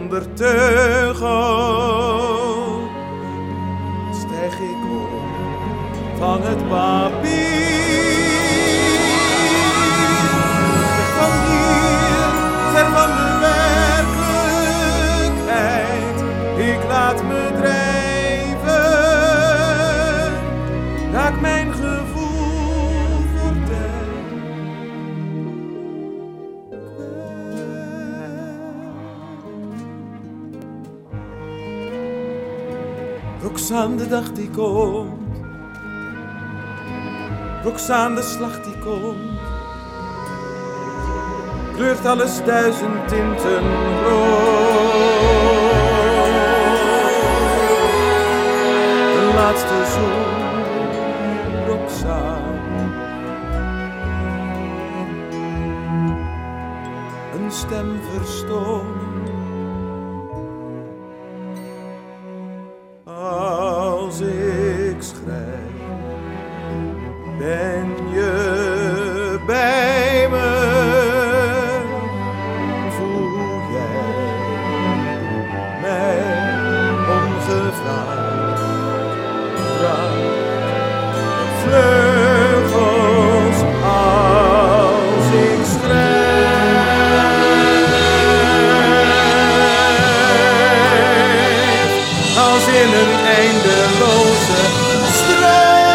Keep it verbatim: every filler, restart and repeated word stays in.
zonder teugel stijg ik op van het papier. Van hier, ver van de werkelijkheid, ik laat me drijven, raak mijn gevoel voorbij. Roxane, de dag die komt, Roxane, de slag die komt, kleurt alles duizend tinten rood. De laatste zoen, Roxane, een stem verstomt. Als ik schrijf, ben je bij me? Voel jij mij ongevraagd? Draag vleugels als ik schrijf, als in een eindeloze strijd.